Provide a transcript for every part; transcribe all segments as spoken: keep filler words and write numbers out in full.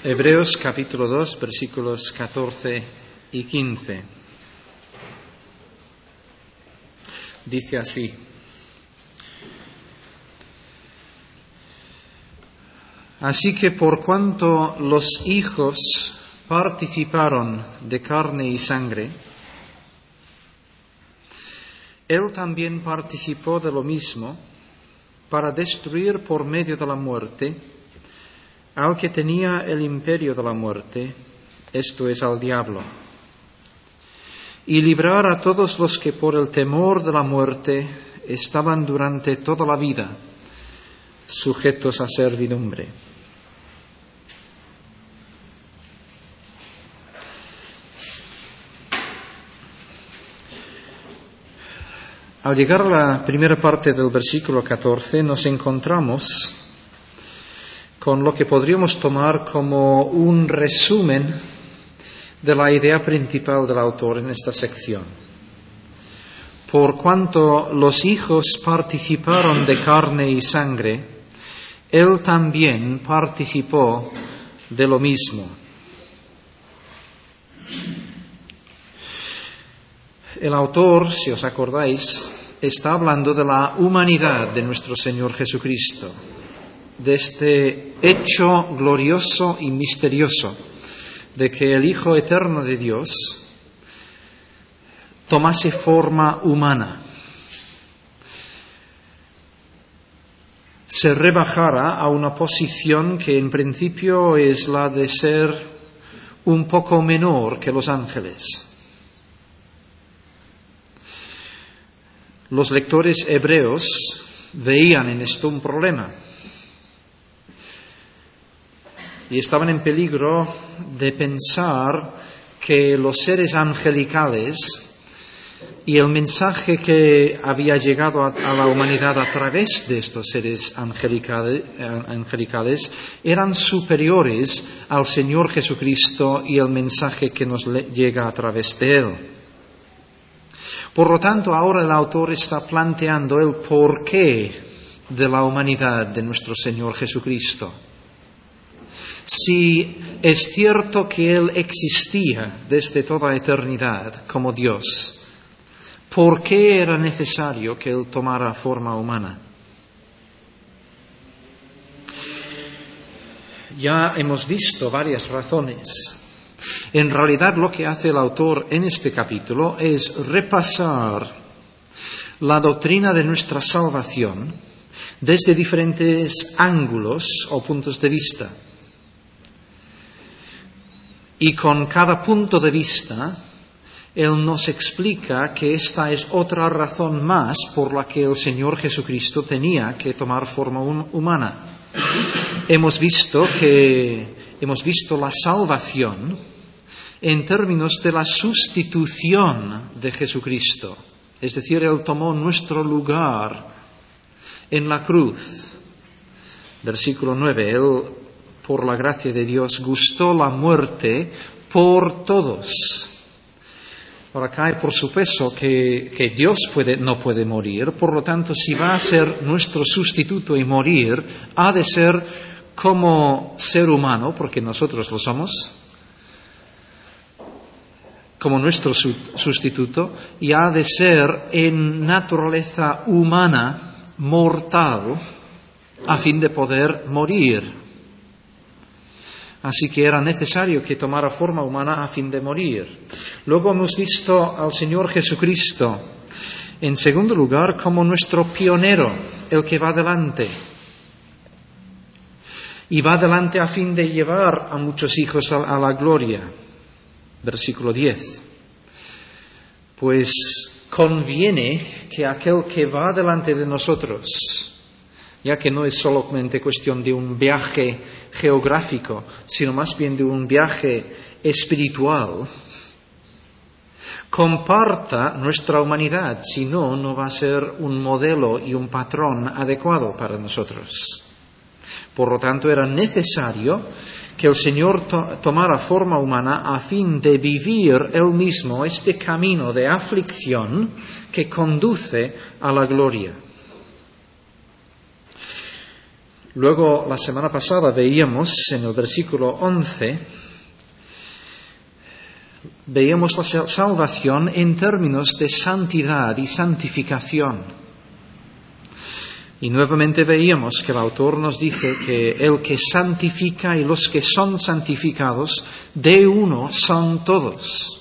Hebreos capítulo dos, versículos catorce y quince. Dice así: Así que por cuanto los hijos participaron de carne y sangre, él también participó de lo mismo para destruir por medio de la muerte al que tenía el imperio de la muerte, esto es, al diablo, y librar a todos los que por el temor de la muerte estaban durante toda la vida sujetos a servidumbre. Al llegar a la primera parte del versículo catorce nos encontramos con lo que podríamos tomar como un resumen de la idea principal del autor en esta sección. Por cuanto los hijos participaron de carne y sangre, él también participó de lo mismo. El autor, si os acordáis, está hablando de la humanidad de nuestro Señor Jesucristo, de este hecho glorioso y misterioso de que el Hijo eterno de Dios tomase forma humana, se rebajara a una posición que en principio es la de ser un poco menor que los ángeles. Los lectores hebreos veían en esto un problema y estaban en peligro de pensar que los seres angelicales y el mensaje que había llegado a, a la humanidad a través de estos seres angelicales, angelicales eran superiores al Señor Jesucristo y el mensaje que nos le, llega a través de Él. Por lo tanto, ahora el autor está planteando el porqué de la humanidad de nuestro Señor Jesucristo. Si es cierto que Él existía desde toda eternidad como Dios, ¿por qué era necesario que Él tomara forma humana? Ya hemos visto varias razones. En realidad lo que hace el autor en este capítulo es repasar la doctrina de nuestra salvación desde diferentes ángulos o puntos de vista. Y con cada punto de vista, Él nos explica que esta es otra razón más por la que el Señor Jesucristo tenía que tomar forma humana. Hemos visto que, hemos visto la salvación en términos de la sustitución de Jesucristo. Es decir, Él tomó nuestro lugar en la cruz. Versículo nueve, Él, por la gracia de Dios, gustó la muerte por todos. Ahora cae por supuesto que, que Dios puede, no puede morir, por lo tanto, si va a ser nuestro sustituto y morir, ha de ser como ser humano, porque nosotros lo somos, como nuestro sustituto, y ha de ser en naturaleza humana, mortal, a fin de poder morir. Así que era necesario que tomara forma humana a fin de morir. Luego hemos visto al Señor Jesucristo, en segundo lugar, como nuestro pionero, el que va adelante. Y va adelante a fin de llevar a muchos hijos a, a la gloria. Versículo diez. Pues conviene que aquel que va delante de nosotros, ya que no es solamente cuestión de un viaje geográfico, sino más bien de un viaje espiritual, comparta nuestra humanidad, si no, no va a ser un modelo y un patrón adecuado para nosotros. Por lo tanto, era necesario que el Señor to- tomara forma humana a fin de vivir Él mismo este camino de aflicción que conduce a la gloria. Luego, la semana pasada veíamos en el versículo once, veíamos la salvación en términos de santidad y santificación. Y nuevamente veíamos que el autor nos dice que el que santifica y los que son santificados, de uno son todos,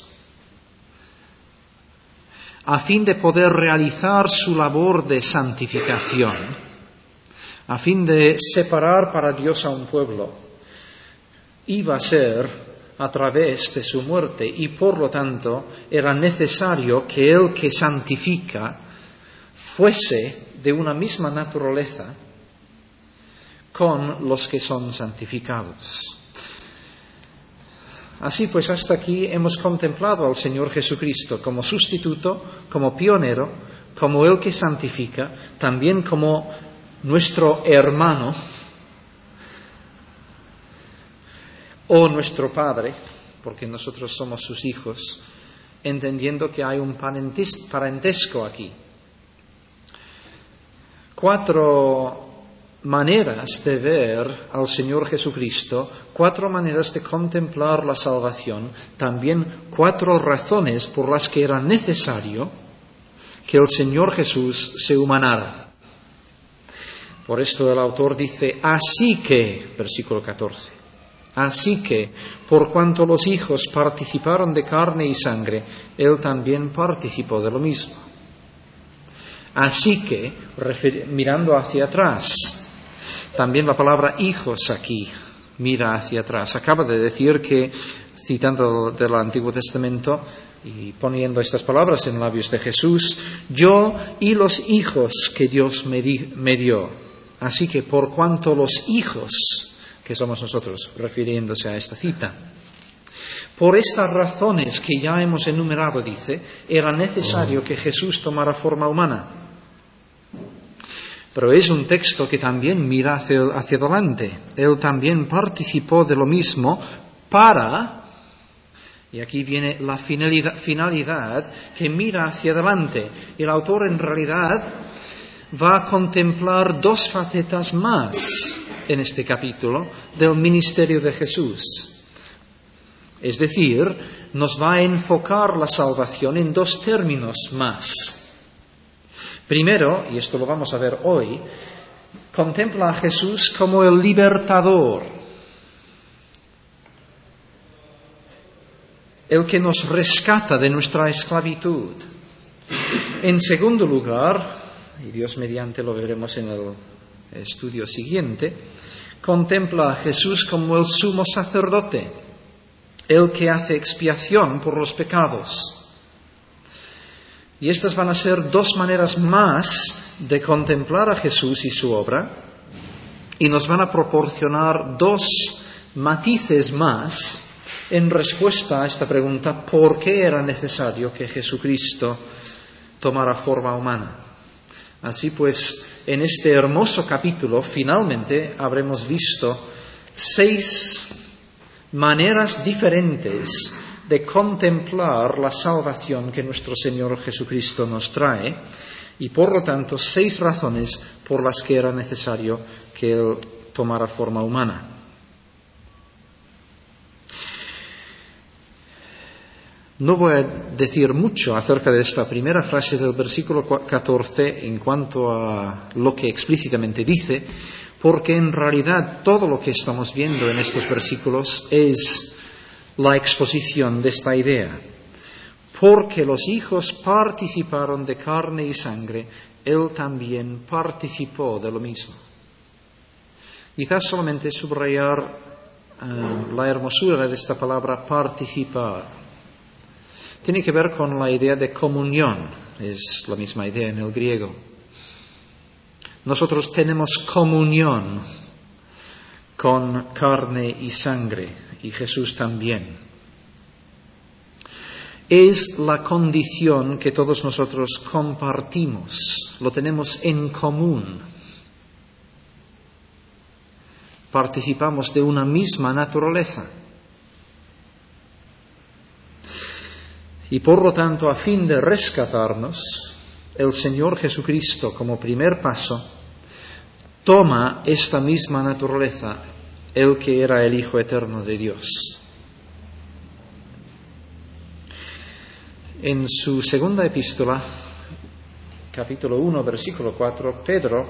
a fin de poder realizar su labor de santificación, a fin de separar para Dios a un pueblo. Iba a ser a través de su muerte y por lo tanto era necesario que el que santifica fuese de una misma naturaleza con los que son santificados. Así pues, hasta aquí hemos contemplado al Señor Jesucristo como sustituto, como pionero, como el que santifica, también como nuestro hermano o nuestro Padre, porque nosotros somos sus hijos, entendiendo que hay un parentesco aquí. Cuatro maneras de ver al Señor Jesucristo, cuatro maneras de contemplar la salvación, también cuatro razones por las que era necesario que el Señor Jesús se humanara. Por esto el autor dice, así que, versículo catorce, así que, por cuanto los hijos participaron de carne y sangre, él también participó de lo mismo. Así que, refer- mirando hacia atrás, también la palabra hijos aquí mira hacia atrás. Acaba de decir que, citando del Antiguo Testamento y poniendo estas palabras en labios de Jesús, yo y los hijos que Dios me, di- me dio. Así que por cuanto los hijos, que somos nosotros, refiriéndose a esta cita, por estas razones que ya hemos enumerado, dice, era necesario que Jesús tomara forma humana. Pero es un texto que también mira hacia, hacia adelante. Él también participó de lo mismo para, y aquí viene la finalidad, finalidad que mira hacia adelante. El autor en realidad va a contemplar dos facetas más en este capítulo del ministerio de Jesús. Es decir, nos va a enfocar la salvación en dos términos más. Primero, y esto lo vamos a ver hoy, contempla a Jesús como el libertador, el que nos rescata de nuestra esclavitud. En segundo lugar, y Dios mediante lo veremos en el estudio siguiente, contempla a Jesús como el sumo sacerdote, el que hace expiación por los pecados. Y estas van a ser dos maneras más de contemplar a Jesús y su obra, y nos van a proporcionar dos matices más en respuesta a esta pregunta, ¿por qué era necesario que Jesucristo tomara forma humana? Así pues, en este hermoso capítulo, finalmente habremos visto seis maneras diferentes de contemplar la salvación que nuestro Señor Jesucristo nos trae, y por lo tanto seis razones por las que era necesario que Él tomara forma humana. No voy a decir mucho acerca de esta primera frase del versículo catorce en cuanto a lo que explícitamente dice, porque en realidad todo lo que estamos viendo en estos versículos es la exposición de esta idea. Porque los hijos participaron de carne y sangre, él también participó de lo mismo. Quizás solamente subrayar uh, la hermosura de esta palabra participar. Tiene que ver con la idea de comunión, es la misma idea en el griego. Nosotros tenemos comunión con carne y sangre, y Jesús también. Es la condición que todos nosotros compartimos, lo tenemos en común. Participamos de una misma naturaleza. Y por lo tanto, a fin de rescatarnos, el Señor Jesucristo, como primer paso, toma esta misma naturaleza, el que era el Hijo eterno de Dios. En su segunda epístola, capítulo uno, versículo cuatro, Pedro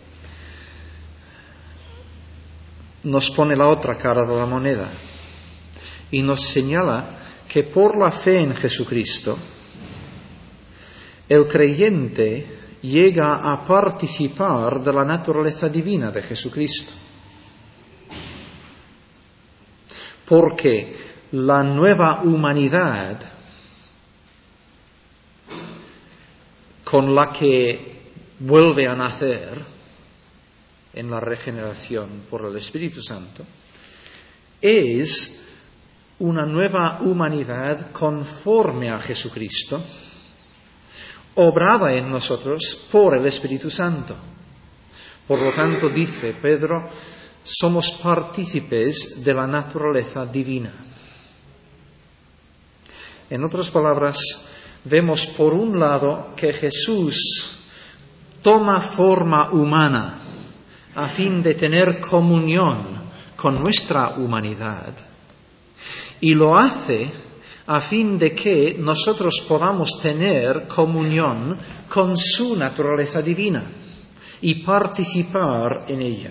nos pone la otra cara de la moneda y nos señala que por la fe en Jesucristo, el creyente llega a participar de la naturaleza divina de Jesucristo. Porque la nueva humanidad con la que vuelve a nacer en la regeneración por el Espíritu Santo es una nueva humanidad conforme a Jesucristo, obrada en nosotros por el Espíritu Santo. Por lo tanto, dice Pedro, somos partícipes de la naturaleza divina. En otras palabras, vemos por un lado que Jesús toma forma humana a fin de tener comunión con nuestra humanidad, y lo hace a fin de que nosotros podamos tener comunión con su naturaleza divina y participar en ella.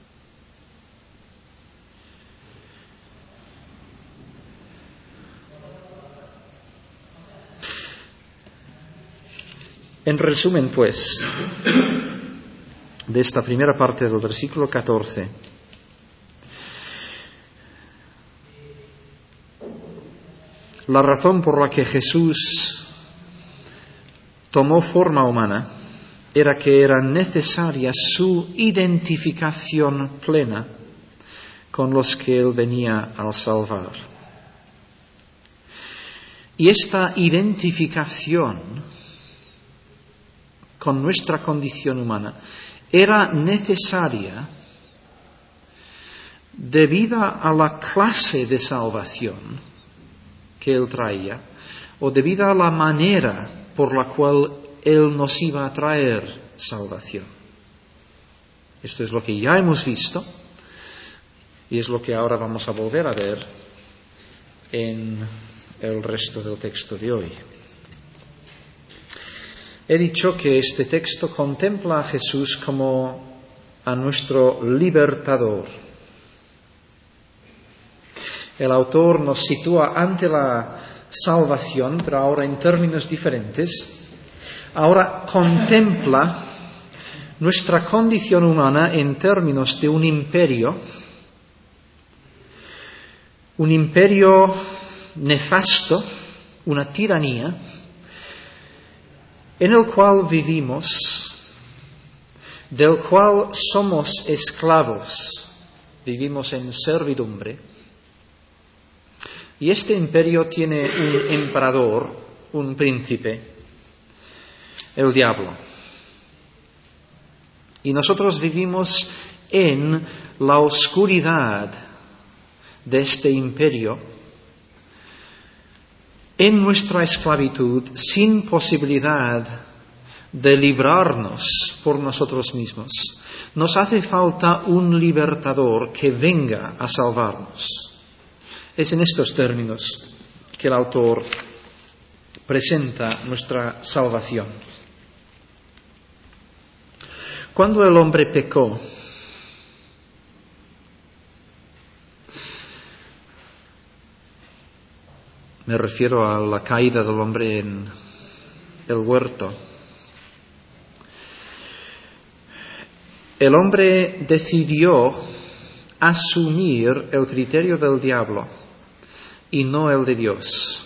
En resumen, pues, de esta primera parte del versículo catorce, la razón por la que Jesús tomó forma humana era que era necesaria su identificación plena con los que Él venía a salvar. Y esta identificación con nuestra condición humana era necesaria debido a la clase de salvación que Él traía, o debido a la manera por la cual Él nos iba a traer salvación. Esto es lo que ya hemos visto y es lo que ahora vamos a volver a ver en el resto del texto de hoy. He dicho que este texto contempla a Jesús como a nuestro libertador. El autor nos sitúa ante la salvación, pero ahora en términos diferentes. Ahora contempla nuestra condición humana en términos de un imperio, un imperio nefasto, una tiranía, en el cual vivimos, del cual somos esclavos, vivimos en servidumbre. Y este imperio tiene un emperador, un príncipe, el diablo. Y nosotros vivimos en la oscuridad de este imperio, en nuestra esclavitud, sin posibilidad de librarnos por nosotros mismos. Nos hace falta un libertador que venga a salvarnos. Es en estos términos que el autor presenta nuestra salvación. Cuando el hombre pecó, me refiero a la caída del hombre en el huerto, el hombre decidió asumir el criterio del diablo y no el de Dios.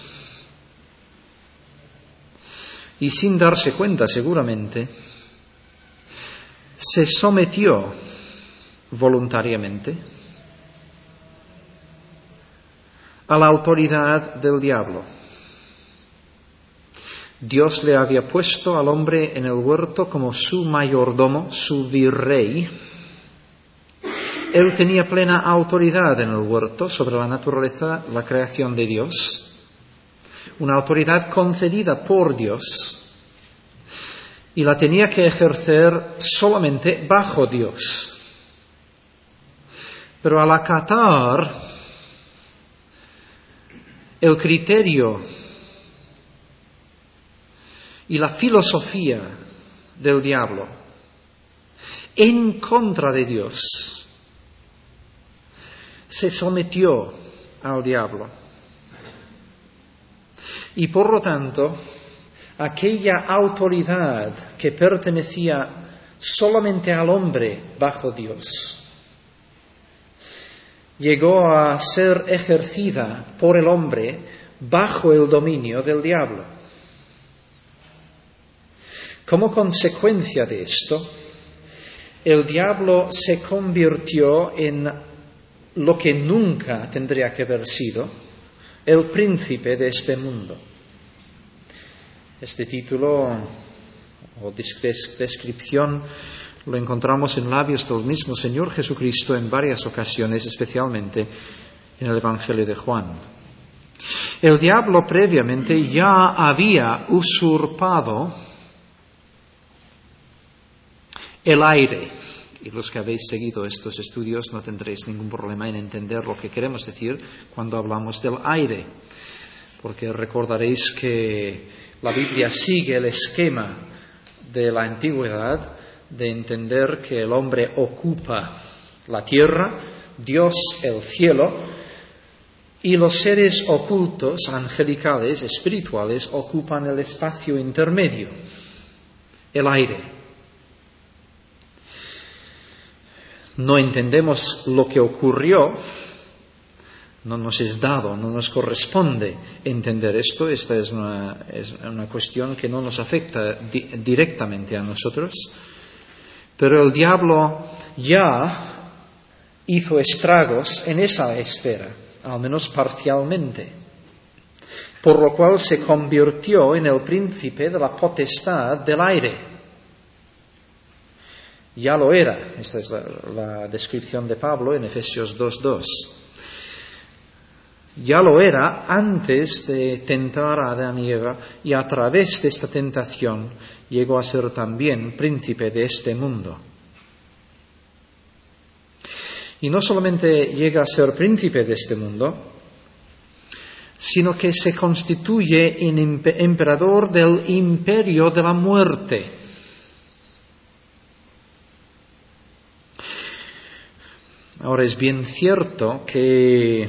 Y sin darse cuenta, seguramente, se sometió voluntariamente a la autoridad del diablo. Dios le había puesto al hombre en el huerto como su mayordomo, su virrey. Él tenía plena autoridad en el huerto sobre la naturaleza, la creación de Dios, una autoridad concedida por Dios, y la tenía que ejercer solamente bajo Dios. Pero al acatar el criterio y la filosofía del diablo en contra de Dios, se sometió al diablo. Y por lo tanto, aquella autoridad que pertenecía solamente al hombre bajo Dios, llegó a ser ejercida por el hombre bajo el dominio del diablo. Como consecuencia de esto, el diablo se convirtió en lo que nunca tendría que haber sido, el príncipe de este mundo. Este título o descripción lo encontramos en labios del mismo Señor Jesucristo en varias ocasiones, especialmente en el Evangelio de Juan. El diablo previamente ya había usurpado el aire. Y los que habéis seguido estos estudios no tendréis ningún problema en entender lo que queremos decir cuando hablamos del aire, porque recordaréis que la Biblia sigue el esquema de la antigüedad de entender que el hombre ocupa la tierra, Dios el cielo, y los seres ocultos, angelicales, espirituales, ocupan el espacio intermedio, el aire. No entendemos lo que ocurrió, no nos es dado, no nos corresponde entender esto. Esta es una, es una cuestión que no nos afecta di- directamente a nosotros, pero el diablo ya hizo estragos en esa esfera, al menos parcialmente, por lo cual se convirtió en el príncipe de la potestad del aire. Ya lo era. Esta es la, la descripción de Pablo en Efesios dos dos. Ya lo era antes de tentar a Adán y Eva, y a través de esta tentación llegó a ser también príncipe de este mundo. Y no solamente llega a ser príncipe de este mundo, sino que se constituye en emperador del imperio de la muerte. Ahora, es bien cierto que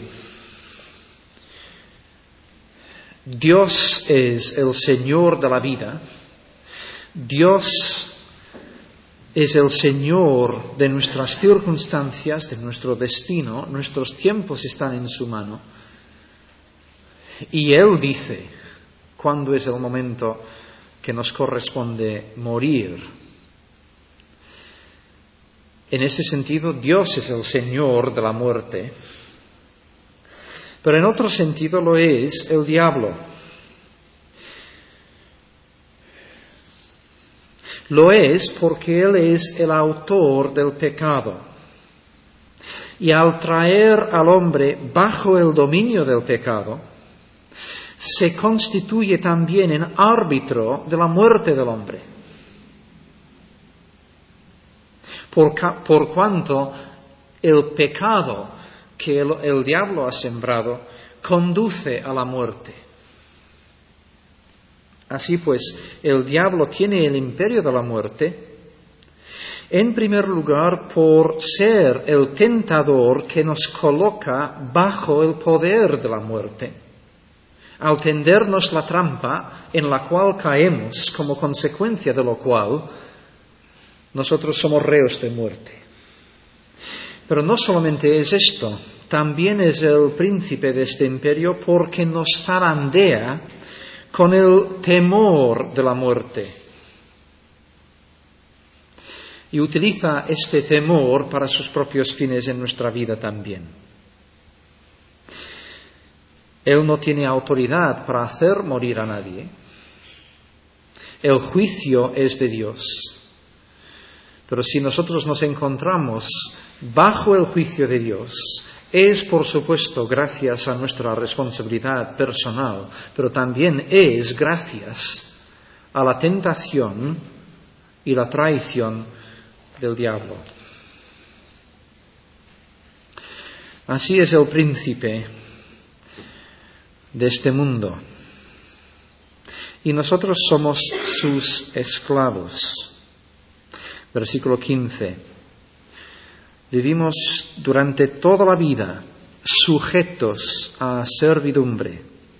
Dios es el Señor de la vida, Dios es el Señor de nuestras circunstancias, de nuestro destino, nuestros tiempos están en su mano, y Él dice cuándo es el momento que nos corresponde morir. En ese sentido, Dios es el Señor de la muerte, pero en otro sentido lo es el diablo. Lo es porque Él es el autor del pecado. Y al traer al hombre bajo el dominio del pecado, se constituye también en árbitro de la muerte del hombre. Por, por cuanto el pecado que el, el diablo ha sembrado conduce a la muerte. Así pues, el diablo tiene el imperio de la muerte, en primer lugar por ser el tentador que nos coloca bajo el poder de la muerte, al tendernos la trampa en la cual caemos, como consecuencia de lo cual nosotros somos reos de muerte. Pero no solamente es esto, también es el príncipe de este imperio porque nos zarandea con el temor de la muerte. Y utiliza este temor para sus propios fines en nuestra vida también. Él no tiene autoridad para hacer morir a nadie. El juicio es de Dios. Pero si nosotros nos encontramos bajo el juicio de Dios, es por supuesto gracias a nuestra responsabilidad personal, pero también es gracias a la tentación y la traición del diablo. Así es el príncipe de este mundo. Y nosotros somos sus esclavos. Versículo quince. Vivimos durante toda la vida sujetos a servidumbre.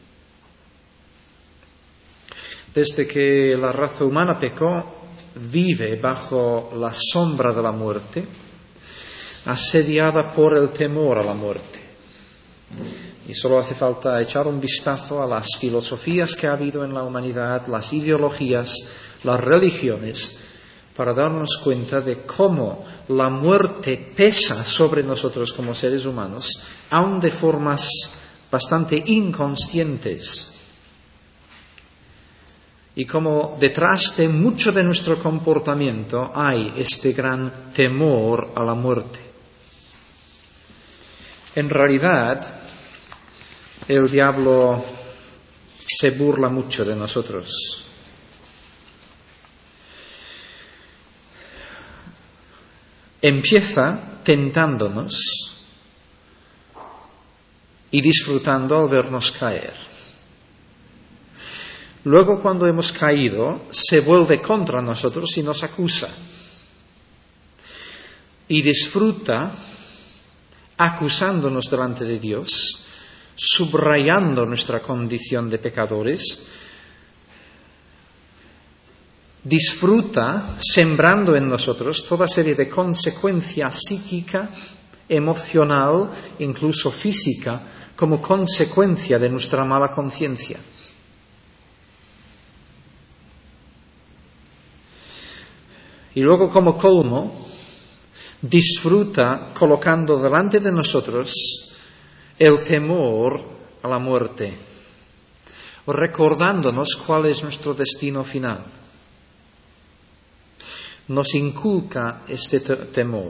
Desde que la raza humana pecó, vive bajo la sombra de la muerte, asediada por el temor a la muerte. Y solo hace falta echar un vistazo a las filosofías que ha habido en la humanidad, las ideologías, las religiones, para darnos cuenta de cómo la muerte pesa sobre nosotros como seres humanos, aun de formas bastante inconscientes. Y cómo detrás de mucho de nuestro comportamiento hay este gran temor a la muerte. En realidad, el diablo se burla mucho de nosotros. Empieza tentándonos y disfrutando al vernos caer. Luego, cuando hemos caído, se vuelve contra nosotros y nos acusa. Y disfruta acusándonos delante de Dios, subrayando nuestra condición de pecadores. Disfruta sembrando en nosotros toda serie de consecuencias psíquica, emocional, incluso física, como consecuencia de nuestra mala conciencia. Y luego, como colmo, disfruta colocando delante de nosotros el temor a la muerte, recordándonos cuál es nuestro destino final. Nos inculca este temor.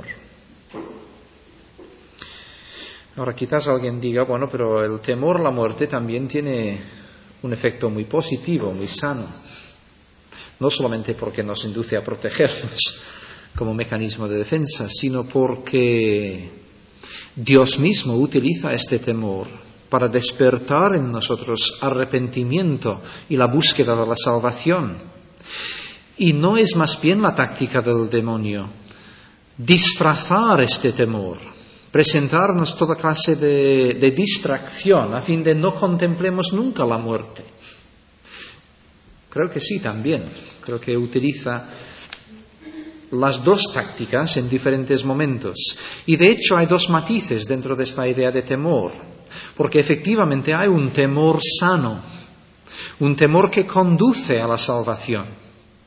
Ahora, quizás alguien diga, bueno, pero el temor a la muerte también tiene un efecto muy positivo, muy sano. No solamente porque nos induce a protegernos como mecanismo de defensa, sino porque Dios mismo utiliza este temor para despertar en nosotros arrepentimiento y la búsqueda de la salvación. Y no es más bien la táctica del demonio disfrazar este temor, presentarnos toda clase de, de distracción a fin de no contemplemos nunca la muerte. Creo que sí, también. Creo que utiliza las dos tácticas en diferentes momentos. Y de hecho hay dos matices dentro de esta idea de temor, porque efectivamente hay un temor sano, un temor que conduce a la salvación.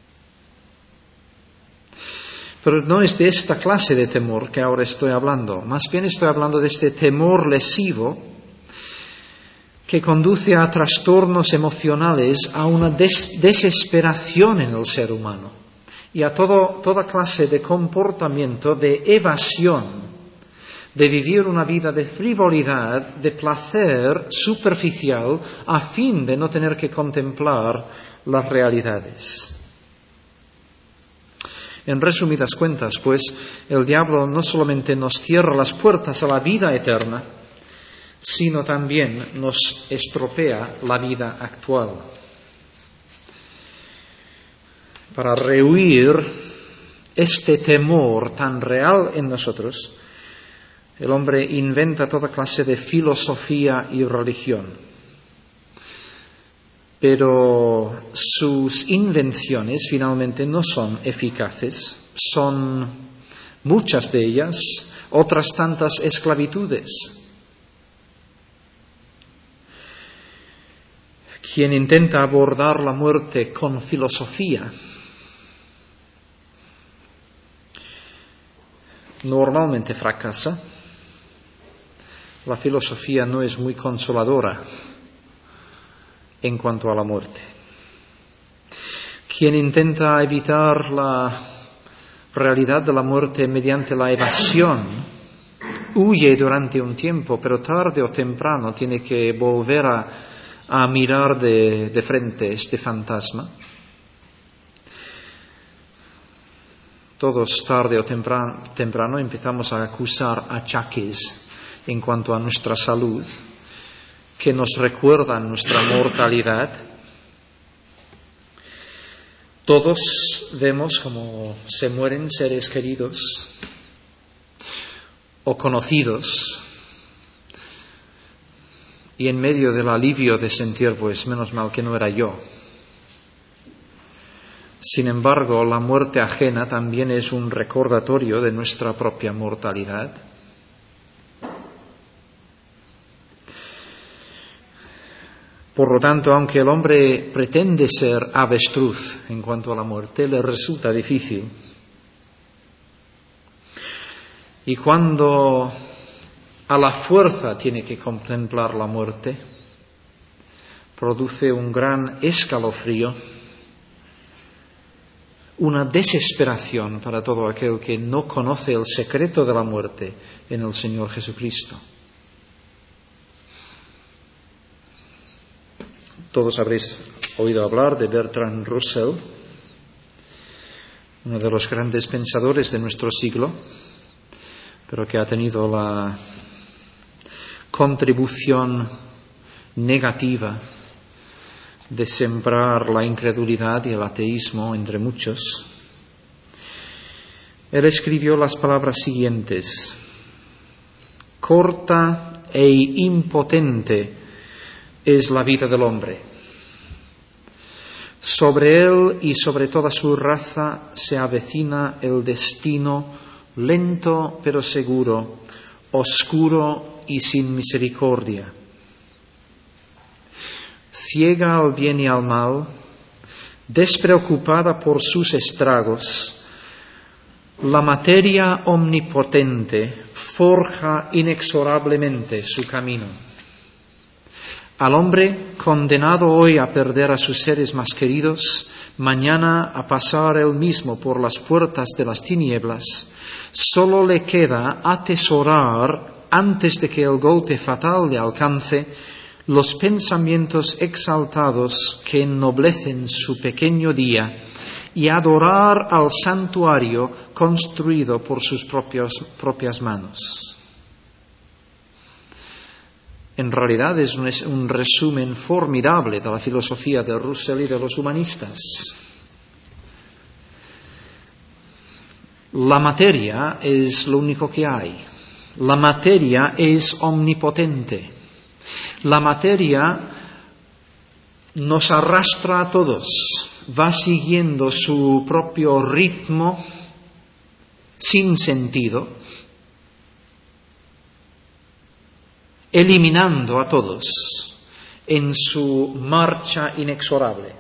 Pero no es de esta clase de temor que ahora estoy hablando. Más bien estoy hablando de este temor lesivo que conduce a trastornos emocionales, a una des- desesperación en el ser humano y a todo, toda clase de comportamiento de evasión, de vivir una vida de frivolidad, de placer superficial, a fin de no tener que contemplar las realidades. En resumidas cuentas, pues, el diablo no solamente nos cierra las puertas a la vida eterna, sino también nos estropea la vida actual. Para rehuir este temor tan real en nosotros, el hombre inventa toda clase de filosofía y religión. Pero sus invenciones finalmente no son eficaces, son muchas de ellas otras tantas esclavitudes. Quien intenta abordar la muerte con filosofía normalmente fracasa. La filosofía no es muy consoladora en cuanto a la muerte. Quien intenta evitar la realidad de la muerte mediante la evasión huye durante un tiempo, pero tarde o temprano tiene que volver a a mirar de, de frente este fantasma. Todos tarde o temprano, temprano empezamos a acusar achaques en cuanto a nuestra salud, que nos recuerdan nuestra mortalidad. Todos vemos cómo se mueren seres queridos o conocidos, y en medio del alivio de sentir, pues menos mal que no era yo. Sin embargo, la muerte ajena también es un recordatorio de nuestra propia mortalidad. Por lo tanto, aunque el hombre pretende ser avestruz en cuanto a la muerte, le resulta difícil. Y cuando a la fuerza tiene que contemplar la muerte, produce un gran escalofrío, una desesperación para todo aquel que no conoce el secreto de la muerte en el Señor Jesucristo. Todos habréis oído hablar de Bertrand Russell, uno de los grandes pensadores de nuestro siglo, pero que ha tenido la contribución negativa de sembrar la incredulidad y el ateísmo entre muchos. Él escribió las palabras siguientes: corta e impotente es la vida del hombre. Sobre él y sobre toda su raza se avecina el destino lento pero seguro, oscuro y sin misericordia. Ciega al bien y al mal, despreocupada por sus estragos, la materia omnipotente forja inexorablemente su camino. Al hombre, condenado hoy a perder a sus seres más queridos, mañana a pasar él mismo por las puertas de las tinieblas, solo le queda atesorar, antes de que el golpe fatal le alcance, los pensamientos exaltados que ennoblecen su pequeño día y adorar al santuario construido por sus propios, propias manos. En realidad es un, es un resumen formidable de la filosofía de Russell y de los humanistas. La materia es lo único que hay. La materia es omnipotente. La materia nos arrastra a todos, va siguiendo su propio ritmo sin sentido, eliminando a todos en su marcha inexorable.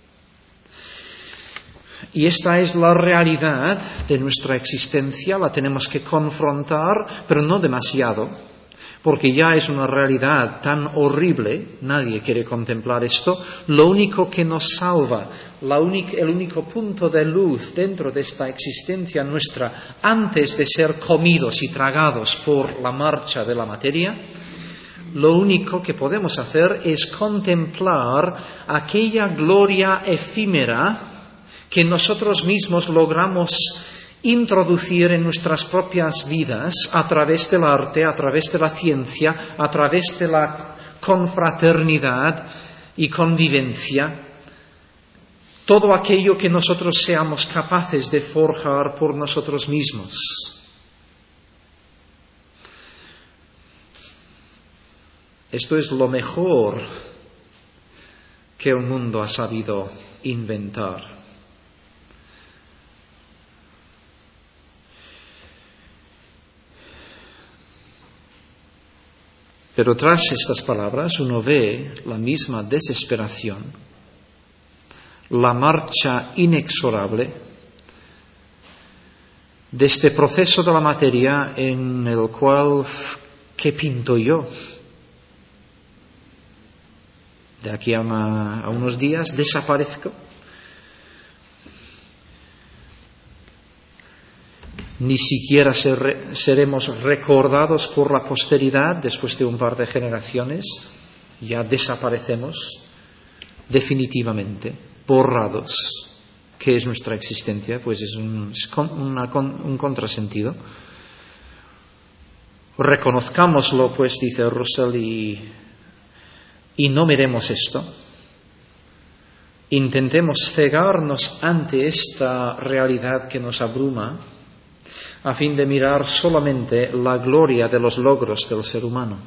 Y esta es la realidad de nuestra existencia, la tenemos que confrontar, pero no demasiado, porque ya es una realidad tan horrible, nadie quiere contemplar esto. Lo único que nos salva, la única, el único punto de luz dentro de esta existencia nuestra, antes de ser comidos y tragados por la marcha de la materia, lo único que podemos hacer es contemplar aquella gloria efímera que nosotros mismos logramos introducir en nuestras propias vidas a través del arte, a través de la ciencia, a través de la confraternidad y convivencia. Todo aquello que nosotros seamos capaces de forjar por nosotros mismos. Esto es lo mejor que el mundo ha sabido inventar. Pero tras estas palabras uno ve la misma desesperación, la marcha inexorable de este proceso de la materia en el cual, ¿qué pinto yo? De aquí a, una, a unos días desaparezco. Ni siquiera ser, seremos recordados por la posteridad después de un par de generaciones. Ya desaparecemos definitivamente, borrados. ¿Qué es nuestra existencia? Pues es un, una, un contrasentido. Reconozcámoslo, pues, dice Russell, y, y no miremos esto. Intentemos cegarnos ante esta realidad que nos abruma, a fin de mirar solamente la gloria de los logros del ser humano.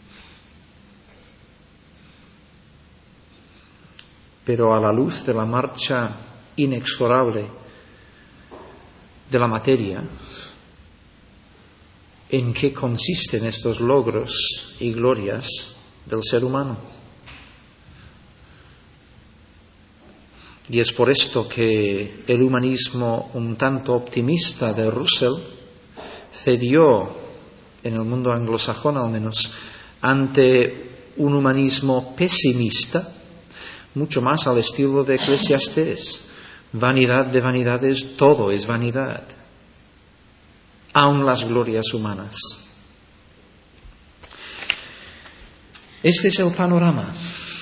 Pero a la luz de la marcha inexorable de la materia, ¿en qué consisten estos logros y glorias del ser humano? Y es por esto que el humanismo un tanto optimista de Russell cedió, en el mundo anglosajón al menos, ante un humanismo pesimista, mucho más al estilo de Eclesiastés. Vanidad de vanidades, todo es vanidad, aun las glorias humanas. Este es el panorama.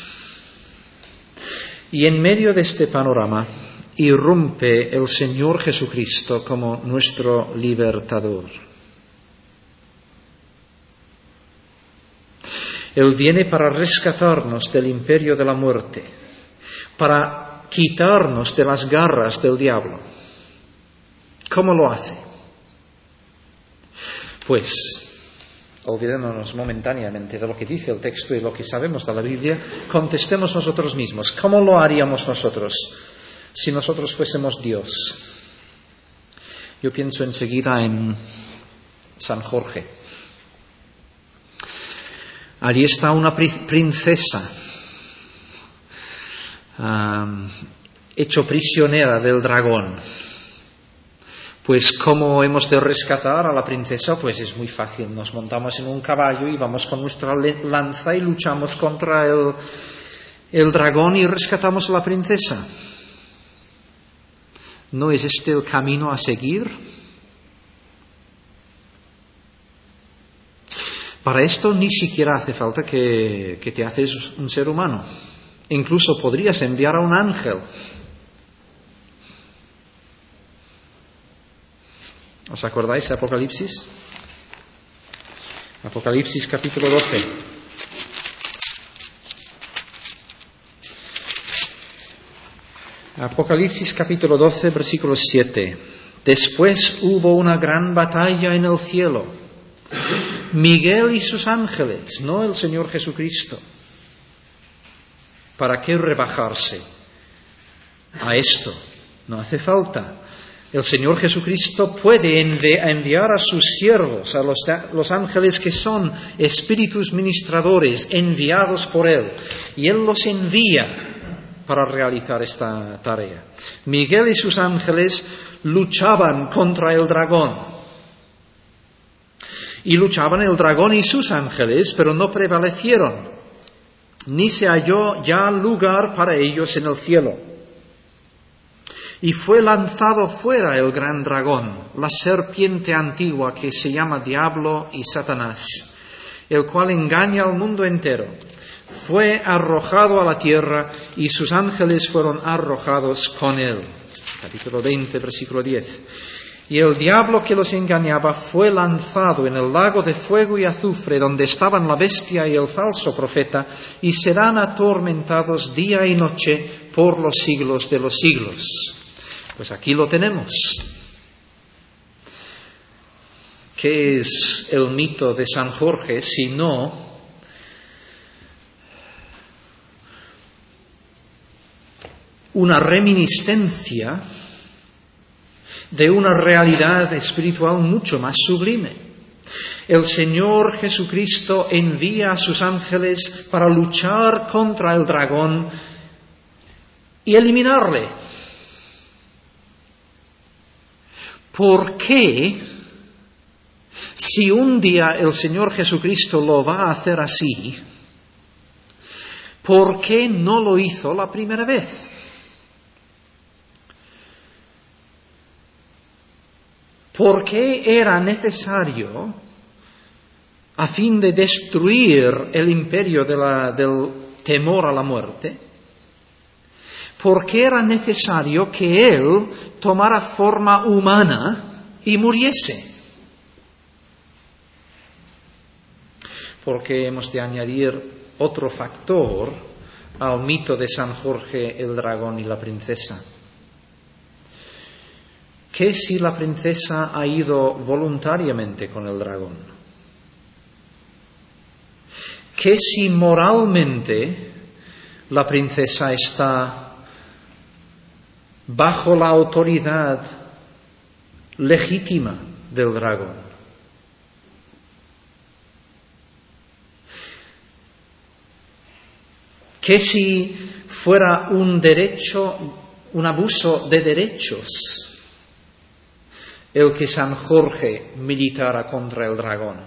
Y en medio de este panorama irrumpe el Señor Jesucristo como nuestro libertador. Él viene para rescatarnos del imperio de la muerte, para quitarnos de las garras del diablo. ¿Cómo lo hace? Pues, olvidémonos momentáneamente de lo que dice el texto y lo que sabemos de la Biblia, contestemos nosotros mismos. ¿Cómo lo haríamos nosotros si nosotros fuésemos Dios? Yo pienso enseguida en San Jorge. Allí está una princesa um, hecho prisionera del dragón. Pues ¿cómo hemos de rescatar a la princesa? Pues es muy fácil, nos montamos en un caballo y vamos con nuestra lanza y luchamos contra el, el dragón y rescatamos a la princesa. ¿No es este el camino a seguir? Para esto ni siquiera hace falta que, que te haces un ser humano. Incluso podrías enviar a un ángel. ¿Os acordáis de Apocalipsis? Apocalipsis capítulo doce. Apocalipsis capítulo doce, versículo siete. Después hubo una gran batalla en el cielo. Miguel y sus ángeles, no el Señor Jesucristo. ¿Para qué rebajarse a esto? No hace falta. El Señor Jesucristo puede enviar a sus siervos, a los, los ángeles que son espíritus ministradores enviados por Él, y Él los envía para realizar esta tarea. Miguel y sus ángeles luchaban contra el dragón. Y luchaban el dragón y sus ángeles, pero no prevalecieron, ni se halló ya lugar para ellos en el cielo. Y fue lanzado fuera el gran dragón, la serpiente antigua que se llama Diablo y Satanás, el cual engaña al mundo entero. Fue arrojado a la tierra y sus ángeles fueron arrojados con él. Capítulo veinte, versículo diez. Y el diablo que los engañaba fue lanzado en el lago de fuego y azufre, donde estaban la bestia y el falso profeta, y serán atormentados día y noche por los siglos de los siglos. Pues aquí lo tenemos. ¿Qué es el mito de San Jorge sino una reminiscencia de una realidad espiritual mucho más sublime? El Señor Jesucristo envía a sus ángeles para luchar contra el dragón y eliminarle. ¿Por qué, si un día el Señor Jesucristo lo va a hacer así, por qué no lo hizo la primera vez? ¿Por qué era necesario, a fin de destruir el imperio de la, del temor a la muerte, por qué era necesario que Él tomara forma humana y muriese? porque hemos de añadir otro factor al mito de San Jorge, el dragón y la princesa. ¿Qué si la princesa ha ido voluntariamente con el dragón? ¿Qué si moralmente la princesa está bajo la autoridad legítima del dragón? ¿Qué si fuera un derecho, un abuso de derechos el que San Jorge militara contra el dragón?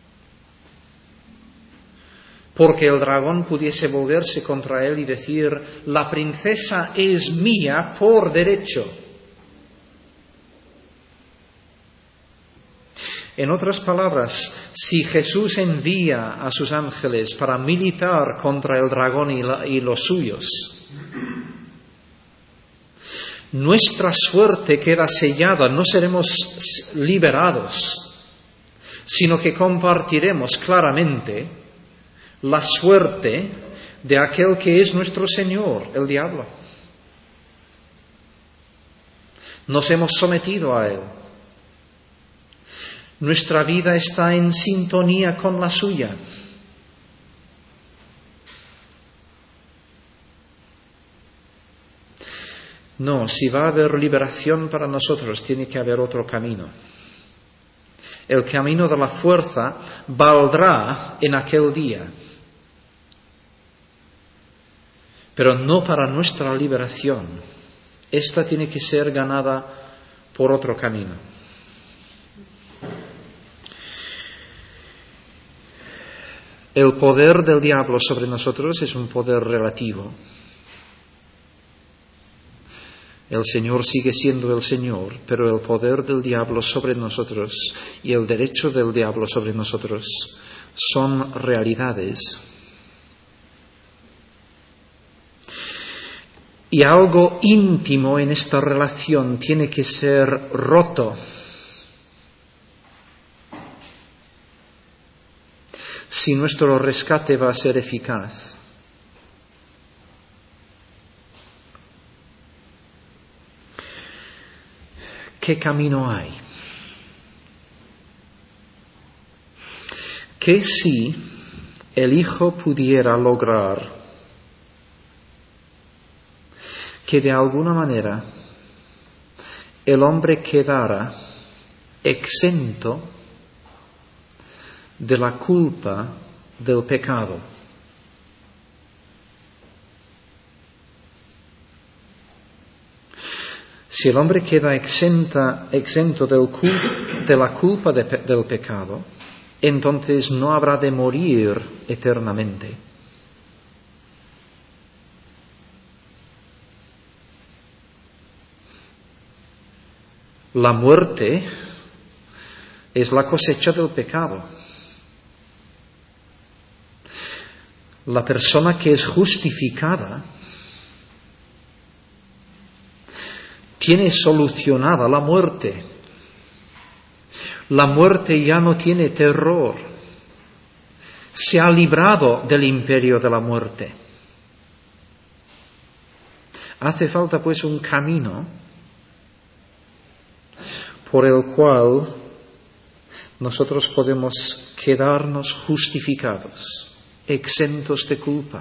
Porque el dragón pudiese volverse contra él y decir: la princesa es mía por derecho. En otras palabras, si Jesús envía a sus ángeles para militar contra el dragón y, la, y los suyos, nuestra suerte queda sellada, no seremos liberados, sino que compartiremos claramente la suerte de aquel que es nuestro Señor, el diablo. Nos hemos sometido a él. Nuestra vida está en sintonía con la suya. No, si va a haber liberación para nosotros, tiene que haber otro camino. El camino de la fuerza valdrá en aquel día, pero no para nuestra liberación. Esta tiene que ser ganada por otro camino. El poder del diablo sobre nosotros es un poder relativo. El Señor sigue siendo el Señor, pero el poder del diablo sobre nosotros y el derecho del diablo sobre nosotros son realidades. Y algo íntimo en esta relación tiene que ser roto si nuestro rescate va a ser eficaz. ¿Qué camino hay? ¿Qué si el Hijo pudiera lograr que de alguna manera el hombre quedara exento de la culpa del pecado? Si el hombre queda exenta, exento del cul- de la culpa de pe- del pecado, entonces no habrá de morir eternamente. La muerte es la cosecha del pecado. La persona que es justificada tiene solucionada la muerte. La muerte ya no tiene terror. Se ha librado del imperio de la muerte. Hace falta pues un camino por el cual nosotros podemos quedarnos justificados, exentos de culpa.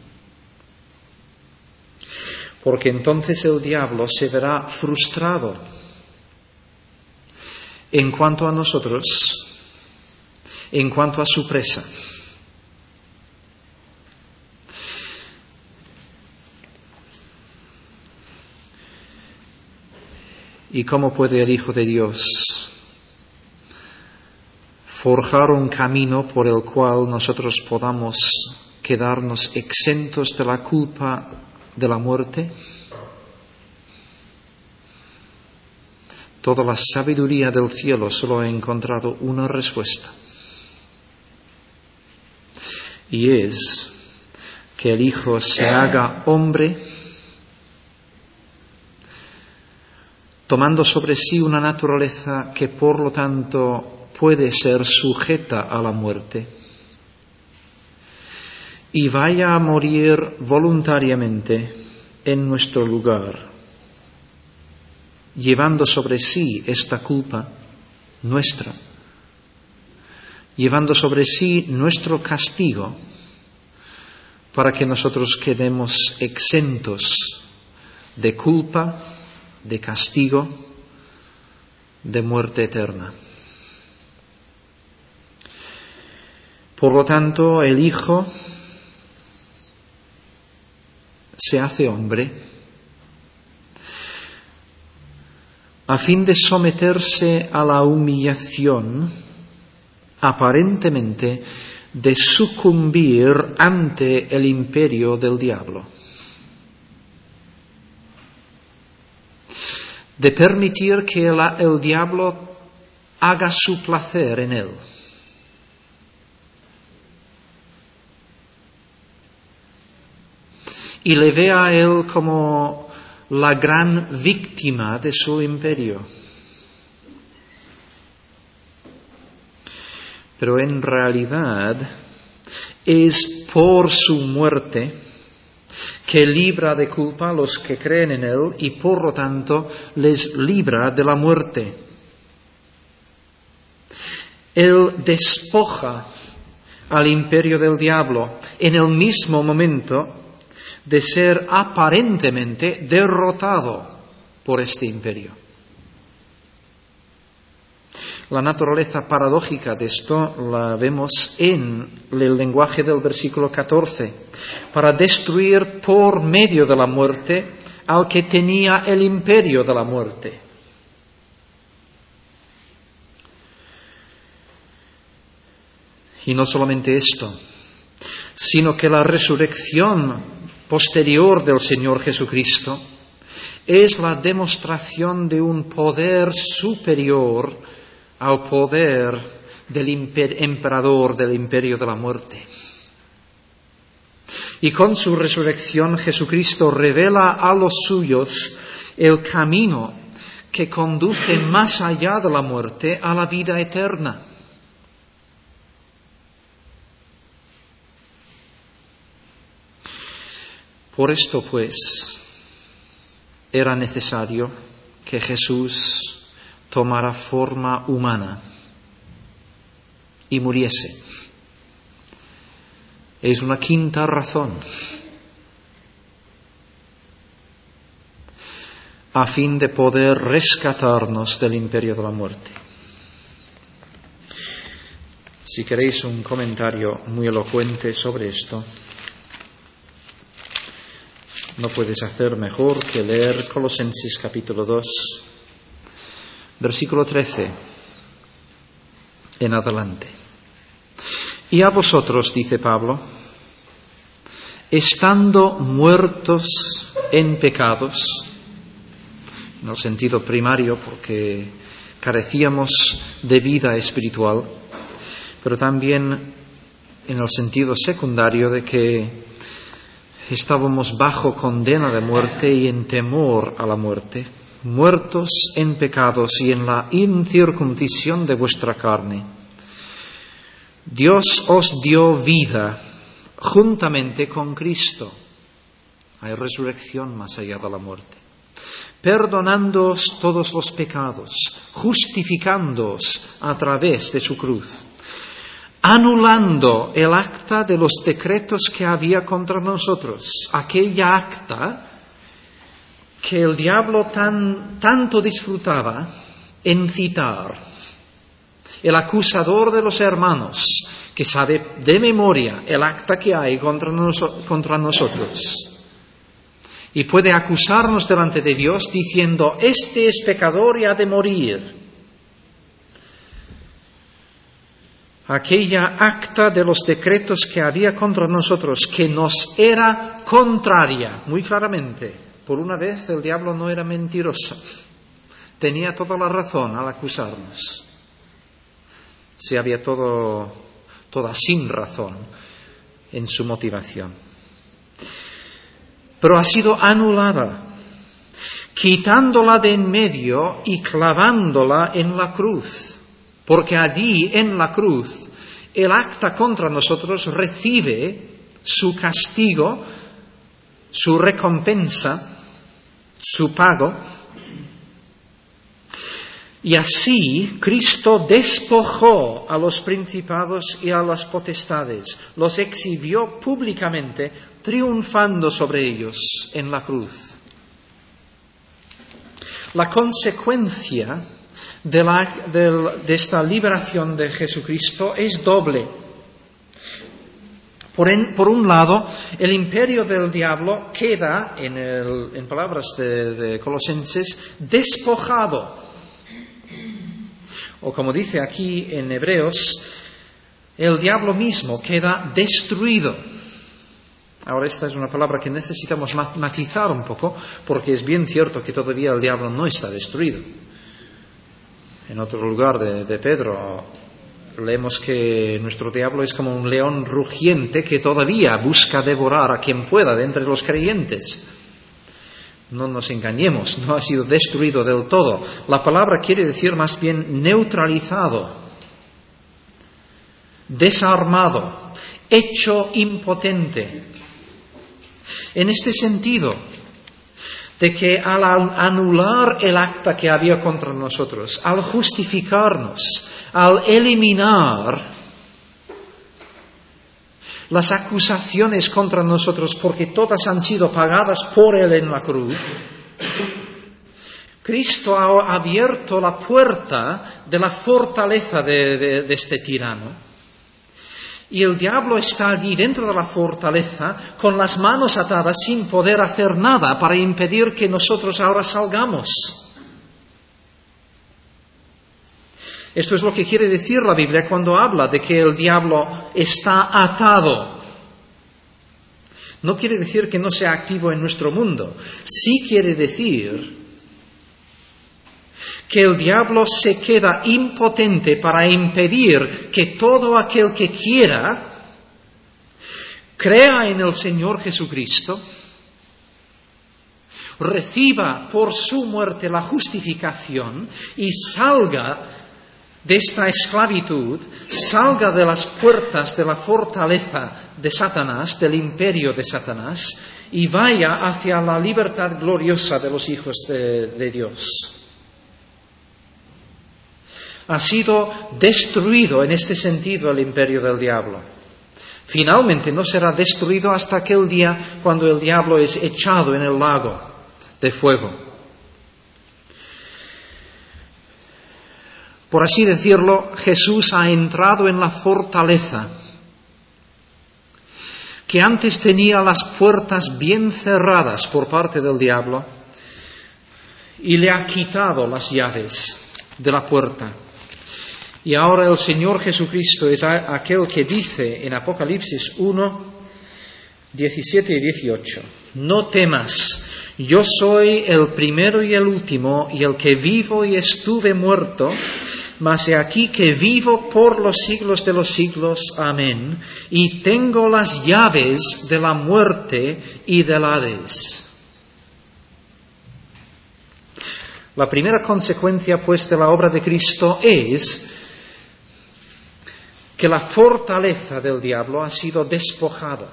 Porque entonces el diablo se verá frustrado en cuanto a nosotros, en cuanto a su presa. ¿Y cómo puede el Hijo de Dios forjar un camino por el cual nosotros podamos quedarnos exentos de la culpa de la muerte? Toda la sabiduría del cielo solo ha encontrado una respuesta, y es que el Hijo se haga hombre, tomando sobre sí una naturaleza que por lo tanto puede ser sujeta a la muerte, y vaya a morir voluntariamente en nuestro lugar, llevando sobre sí esta culpa nuestra, llevando sobre sí nuestro castigo, para que nosotros quedemos exentos de culpa, de castigo, de muerte eterna. Por lo tanto, el Hijo se hace hombre a fin de someterse a la humillación, aparentemente, de sucumbir ante el imperio del diablo, de permitir que el, el diablo haga su placer en él. Y le ve a él como la gran víctima de su imperio. Pero en realidad es por su muerte que libra de culpa a los que creen en él y por lo tanto les libra de la muerte. Él despoja al imperio del diablo en el mismo momento de ser aparentemente derrotado por este imperio. La naturaleza paradójica de esto la vemos en el lenguaje del versículo catorce, para destruir por medio de la muerte al que tenía el imperio de la muerte. Y no solamente esto, sino que la resurrección posterior del Señor Jesucristo es la demostración de un poder superior al poder del imper- emperador del imperio de la muerte. Y con su resurrección Jesucristo revela a los suyos el camino que conduce más allá de la muerte a la vida eterna. Por esto, pues, era necesario que Jesús tomara forma humana y muriese. Es una quinta razón, a fin de poder rescatarnos del imperio de la muerte. Si queréis un comentario muy elocuente sobre esto, no puedes hacer mejor que leer Colosenses capítulo dos, versículo trece en adelante. Y a vosotros, dice Pablo, estando muertos en pecados, en el sentido primario porque carecíamos de vida espiritual, pero también en el sentido secundario de que estábamos bajo condena de muerte y en temor a la muerte, muertos en pecados y en la incircuncisión de vuestra carne. Dios os dio vida juntamente con Cristo. Hay resurrección más allá de la muerte. Perdonándoos todos los pecados, justificándoos a través de su cruz, anulando el acta de los decretos que había contra nosotros, aquella acta que el diablo tan, tanto disfrutaba en citar, el acusador de los hermanos, que sabe de memoria el acta que hay contra, nos, contra nosotros, y puede acusarnos delante de Dios diciendo, este es pecador y ha de morir. Aquella acta de los decretos que había contra nosotros, que nos era contraria, muy claramente. Por una vez el diablo no era mentiroso, tenía toda la razón al acusarnos. Si había todo, toda sin razón en su motivación. Pero ha sido anulada, quitándola de en medio y clavándola en la cruz. Porque allí, en la cruz, el acta contra nosotros recibe su castigo, su recompensa, su pago. Y así Cristo despojó a los principados y a las potestades, los exhibió públicamente, triunfando sobre ellos en la cruz. La consecuencia de, la, de, de esta liberación de Jesucristo es doble. Por, en, por un lado, el imperio del diablo queda, en, el, en palabras de, de Colosenses, despojado. O como dice aquí en Hebreos, el diablo mismo queda destruido. Ahora esta es una palabra que necesitamos matizar un poco, porque es bien cierto que todavía el diablo no está destruido. En otro lugar de, de Pedro leemos que nuestro diablo es como un león rugiente que todavía busca devorar a quien pueda de entre los creyentes. No nos engañemos, no ha sido destruido del todo. La palabra quiere decir más bien neutralizado, desarmado, hecho impotente. En este sentido, de que al anular el acta que había contra nosotros, al justificarnos, al eliminar las acusaciones contra nosotros, porque todas han sido pagadas por Él en la cruz, Cristo ha abierto la puerta de la fortaleza de, de, de este tirano. Y el diablo está allí dentro de la fortaleza con las manos atadas sin poder hacer nada para impedir que nosotros ahora salgamos. Esto es lo que quiere decir la Biblia cuando habla de que el diablo está atado. No quiere decir que no sea activo en nuestro mundo. Sí quiere decir que el diablo se queda impotente para impedir que todo aquel que quiera crea en el Señor Jesucristo, reciba por su muerte la justificación y salga de esta esclavitud, salga de las puertas de la fortaleza de Satanás, del imperio de Satanás, y vaya hacia la libertad gloriosa de los hijos de, de Dios. Ha sido destruido en este sentido el imperio del diablo. Finalmente no será destruido hasta aquel día cuando el diablo es echado en el lago de fuego. Por así decirlo, Jesús ha entrado en la fortaleza que antes tenía las puertas bien cerradas por parte del diablo y le ha quitado las llaves de la puerta. Y ahora el Señor Jesucristo es aquel que dice en Apocalipsis uno, diecisiete y dieciocho, no temas, yo soy el primero y el último, y el que vivo y estuve muerto, mas he aquí que vivo por los siglos de los siglos, amén, y tengo las llaves de la muerte y del Hades. La primera consecuencia, pues, de la obra de Cristo es que la fortaleza del diablo ha sido despojada,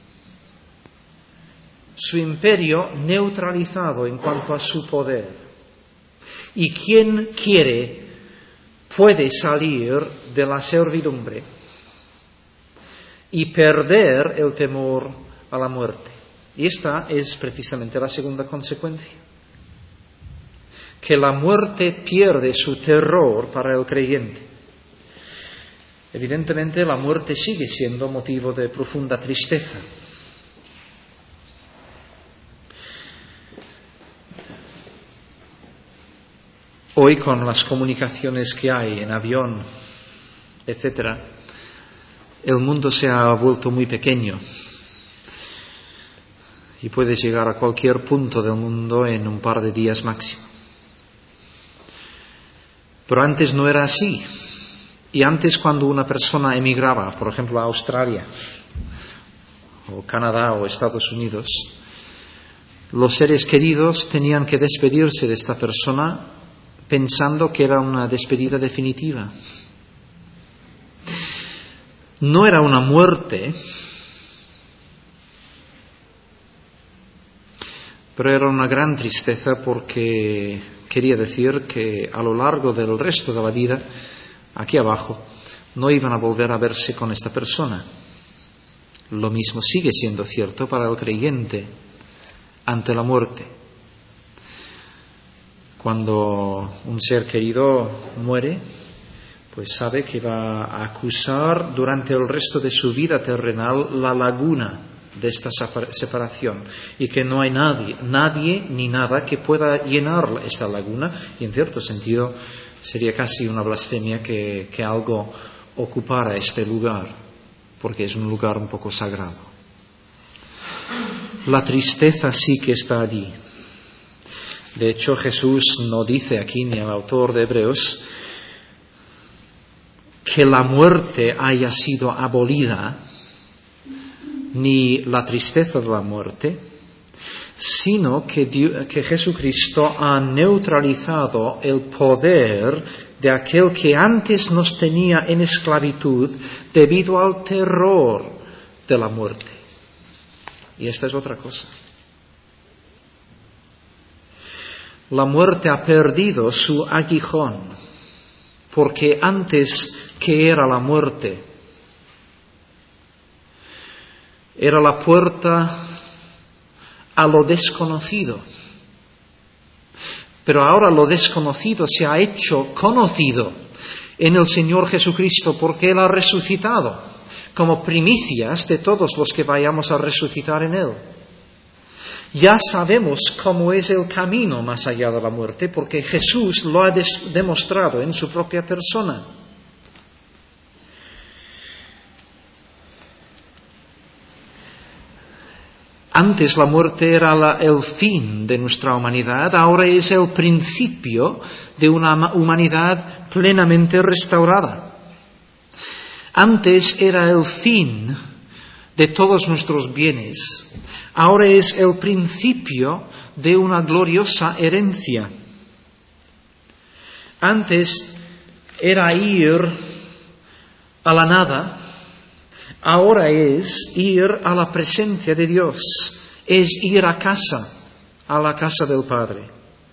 su imperio neutralizado en cuanto a su poder. Y quien quiere puede salir de la servidumbre y perder el temor a la muerte. Y esta es precisamente la segunda consecuencia, que la muerte pierde su terror para el creyente. Evidentemente la muerte sigue siendo motivo de profunda tristeza. Hoy, con las comunicaciones que hay en avión, etcétera, el mundo se ha vuelto muy pequeño y puedes llegar a cualquier punto del mundo en un par de días máximo. Pero antes no era así. Y antes, cuando una persona emigraba, por ejemplo, a Australia, o Canadá, o Estados Unidos, los seres queridos tenían que despedirse de esta persona pensando que era una despedida definitiva. No era una muerte, Pero era una gran tristeza porque quería decir que a lo largo del resto de la vida, aquí abajo, no iban a volver a verse con esta persona. Lo mismo sigue siendo cierto para el creyente ante la muerte. Cuando un ser querido muere, pues sabe que va a acusar durante el resto de su vida terrenal la laguna de esta separación y que no hay nadie, nadie ni nada que pueda llenar esta laguna, y en cierto sentido sería casi una blasfemia que, que algo ocupara este lugar, porque es un lugar un poco sagrado. La tristeza sí que está allí. De hecho, Jesús no dice aquí, ni el autor de Hebreos, que la muerte haya sido abolida, ni la tristeza de la muerte, sino que, Dios, que Jesucristo ha neutralizado el poder de aquel que antes nos tenía en esclavitud debido al terror de la muerte. Y esta es otra cosa. La muerte ha perdido su aguijón, porque antes que era la muerte, era la puerta a lo desconocido. Pero ahora lo desconocido se ha hecho conocido en el Señor Jesucristo, porque Él ha resucitado como primicias de todos los que vayamos a resucitar en Él. Ya sabemos cómo es el camino más allá de la muerte, porque Jesús lo ha des- demostrado en su propia persona. Antes la muerte era la, el fin de nuestra humanidad, ahora es el principio de una humanidad plenamente restaurada. Antes era el fin de todos nuestros bienes, ahora es el principio de una gloriosa herencia. Antes era ir a la nada, ahora es ir a la presencia de Dios, es ir a casa, a la casa del Padre.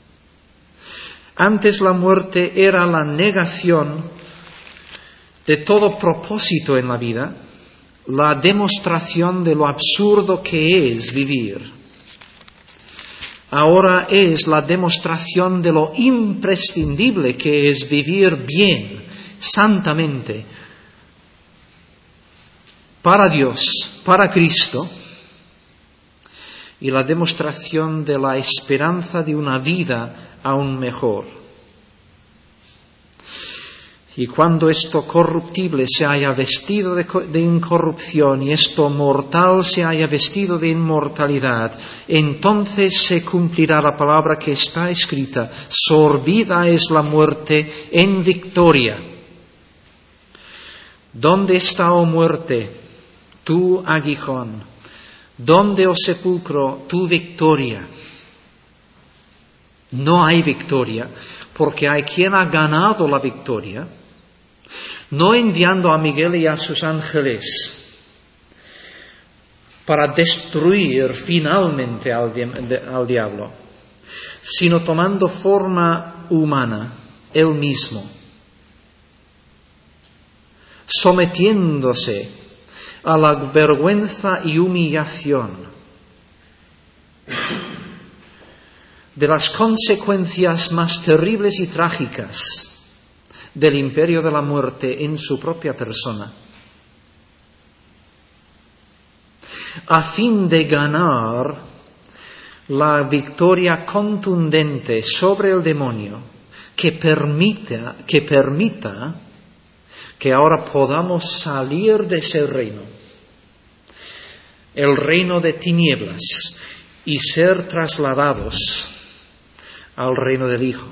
Antes la muerte era la negación de todo propósito en la vida, la demostración de lo absurdo que es vivir. Ahora es la demostración de lo imprescindible que es vivir bien, santamente, para Dios, para Cristo, y la demostración de la esperanza de una vida aún mejor. Y cuando esto corruptible se haya vestido de, de incorrupción y esto mortal se haya vestido de inmortalidad, entonces se cumplirá la palabra que está escrita: sorbida es la muerte en victoria. ¿Dónde está, oh muerte, tu aguijón? ¿Dónde, oh sepulcro, tu victoria? No hay victoria, porque hay quien ha ganado la victoria, no enviando a Miguel y a sus ángeles para destruir finalmente al, di- al diablo, sino tomando forma humana, él mismo, sometiéndose a la vergüenza y humillación de las consecuencias más terribles y trágicas del imperio de la muerte en su propia persona, a fin de ganar la victoria contundente sobre el demonio que permita, que permita que ahora podamos salir de ese reino, el reino de tinieblas, y ser trasladados al reino del Hijo.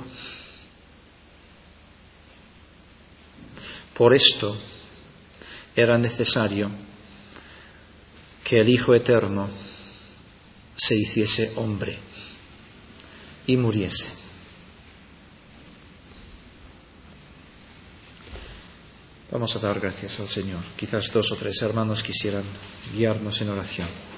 Por esto era necesario que el Hijo Eterno se hiciese hombre y muriese. Vamos a dar gracias al Señor. Quizás dos o tres hermanos quisieran guiarnos en oración.